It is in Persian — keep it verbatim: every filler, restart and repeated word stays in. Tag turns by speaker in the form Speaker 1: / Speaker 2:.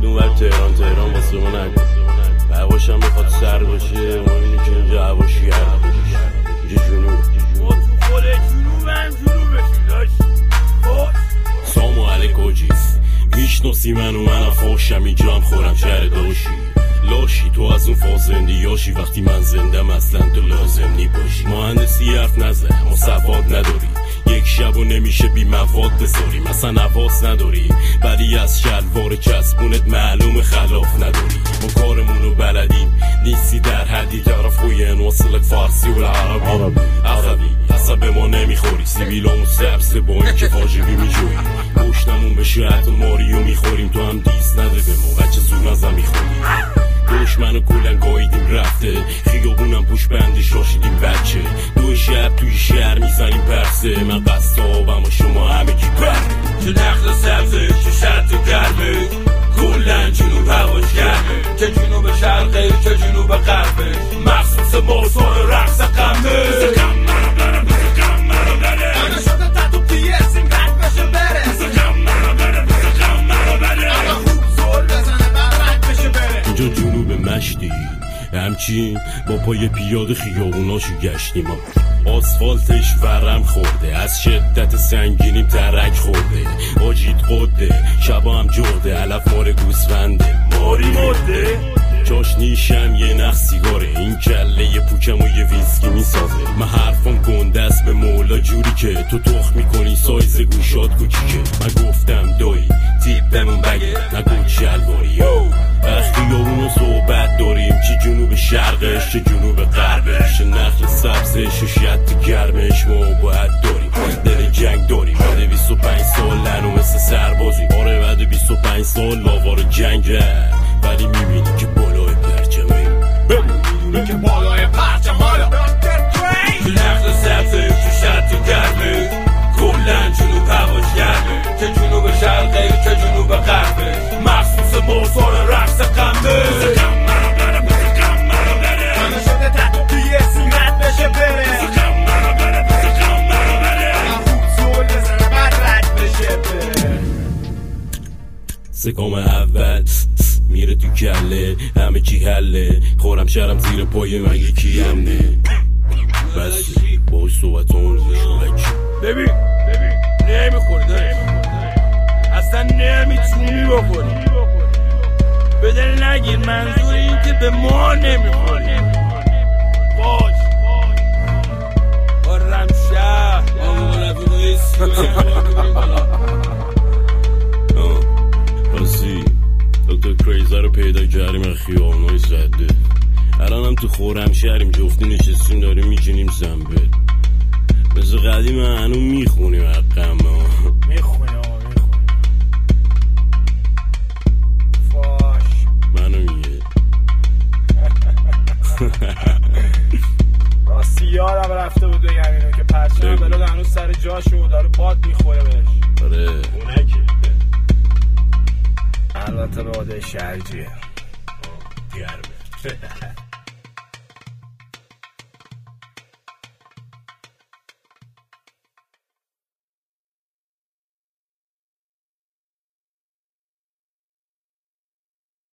Speaker 1: اونور تهران تهران واسه ما نگو هواشم میخواد سر باشه ما اینی که اینجا هواش گرم اینجا جنوب
Speaker 2: ما تو خود جنوب هم جنوبشی داشت
Speaker 1: سامو علیک آجیز میشناسی منو منم فاشم اینجا هم خورم شهر داشی لاشی تو از اون فازندی یاشی وقتی من زندم اصلا تو لازم نی باشی مهندسی حرف نزن ما سواد نداری یک شب و نمیشه بی مواد بساری مثلا حواس نداری ولی از شلوار چسبونت معلوم خلاف نداری ما کارمونو بلدیم نیستی در حدی طرف خوی نوصلت فارسی و عربی عربی اصلا به ما نمیخوری سیبیلامون سبز با این که واجبی میجوری گوشتمون به شهد و ماریو میخوریم تو هم دیست نده به ما بچه زور نزم میخوری دشمنو کلن گاییدیم رفته خیابونم پوش بندی شاشیدیم بچه دو شب توی شهر میزنیم پرسه من قصابم و شما همه کی پر
Speaker 2: چه نخل سبزه چه شرط گرمه کلن جنوب هواش گرمه چه جنوب شرقه چه جنوب غربه مخصوص موسان رقص قمه
Speaker 1: جنوب مشتی همچین با پای پیاده خیابوناشو گشتیم آسفالتش ورم خورده از شدت سنگینیم ترک خورده آجید قده شبا هم جرده علف مار گوسفنده ماری مرده چاشنیشم یه نخ سیگاره این کله یه پوکم و یه ویسکی میسازه من حرفم گنده است به مولا جوری که تو تخ میکنی سایز گوشات کوچیکه من گفتم دایی تیپمون بگه نگو شلواری وقتی یارونو صحبت داریم چه جنوب شرقش چه جنوب غربش چه نخل سبزش و شد گرمش ما باید داریم دل جنگ داریم بعد بیست و پنج سال لنو مثل سربازی آره بعد بیست و پنج سال لاوار جنگه ولی میبینی که بالای پرچمه
Speaker 2: میبینی که بالای پرچم حالا چه نخل سبزه چه شد گرمه کلن جنوب هواش گرمه چه جنوب شرقه چه جنوب غربه مخصوص موسان رقص قمه
Speaker 1: سکام اول میره تو کله همه چی حله خورم شرم زیر پای مگه کی همنه بس باش صحبت اون
Speaker 2: ببین ببین نمیخوری داره اصلا نمیتونی بخوری بدل نگیر منظور این که به ما نمیخوری باش آرم شهر آمون رفیقه
Speaker 1: راستی دکتر کریزه رو پیدا کردیم خیابونای زده الانم تو خورم شهریم جفتی نشستیم داریم میچینیم زنبل مثل قدیم هنو میخونیم حقم
Speaker 3: میخونیم آقا میخونیم فاش
Speaker 1: منو میگه
Speaker 3: راستی یادم رفته بود بگم اینو که پرچم بلاد هنوز سر جاشو داره باد میخوره بهش
Speaker 1: آره
Speaker 3: اونه که البته باده شرجیه
Speaker 1: گرمه